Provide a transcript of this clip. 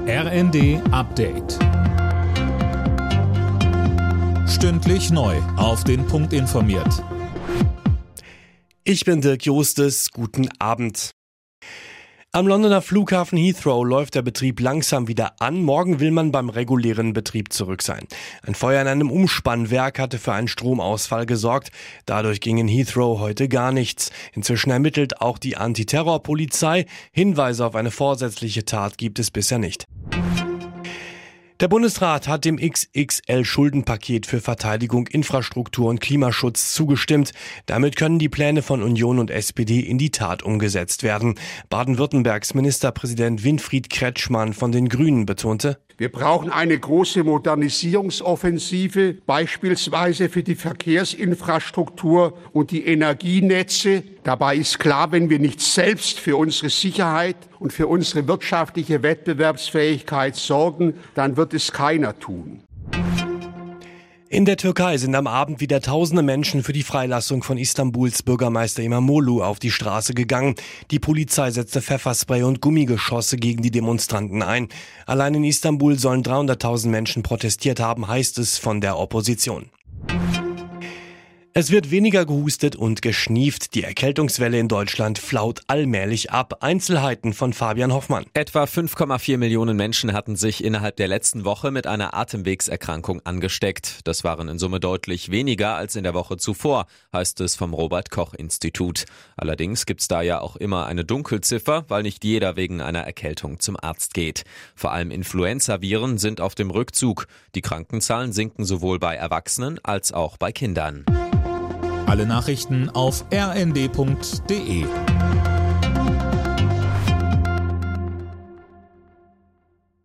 RND Update. Stündlich neu auf den Punkt informiert. Ich bin Dirk Jostes, guten Abend. Am Londoner Flughafen Heathrow läuft der Betrieb langsam wieder an. Morgen will man beim regulären Betrieb zurück sein. Ein Feuer in einem Umspannwerk hatte für einen Stromausfall gesorgt. Dadurch ging in Heathrow heute gar nichts. Inzwischen ermittelt auch die Antiterrorpolizei. Hinweise auf eine vorsätzliche Tat gibt es bisher nicht. Der Bundesrat hat dem XXL-Schuldenpaket für Verteidigung, Infrastruktur und Klimaschutz zugestimmt. Damit können die Pläne von Union und SPD in die Tat umgesetzt werden. Baden-Württembergs Ministerpräsident Winfried Kretschmann von den Grünen betonte: Wir brauchen eine große Modernisierungsoffensive, beispielsweise für die Verkehrsinfrastruktur und die Energienetze. Dabei ist klar, wenn wir nicht selbst für unsere Sicherheit und für unsere wirtschaftliche Wettbewerbsfähigkeit sorgen, dann wird es keiner tun. In der Türkei sind am Abend wieder tausende Menschen für die Freilassung von Istanbuls Bürgermeister İmamoğlu auf die Straße gegangen. Die Polizei setzte Pfefferspray und Gummigeschosse gegen die Demonstranten ein. Allein in Istanbul sollen 300.000 Menschen protestiert haben, heißt es von der Opposition. Es wird weniger gehustet und geschnieft. Die Erkältungswelle in Deutschland flaut allmählich ab. Einzelheiten von Fabian Hoffmann. Etwa 5,4 Millionen Menschen hatten sich innerhalb der letzten Woche mit einer Atemwegserkrankung angesteckt. Das waren in Summe deutlich weniger als in der Woche zuvor, heißt es vom Robert-Koch-Institut. Allerdings gibt's da ja auch immer eine Dunkelziffer, weil nicht jeder wegen einer Erkältung zum Arzt geht. Vor allem Influenzaviren sind auf dem Rückzug. Die Krankenzahlen sinken sowohl bei Erwachsenen als auch bei Kindern. Alle Nachrichten auf rnd.de.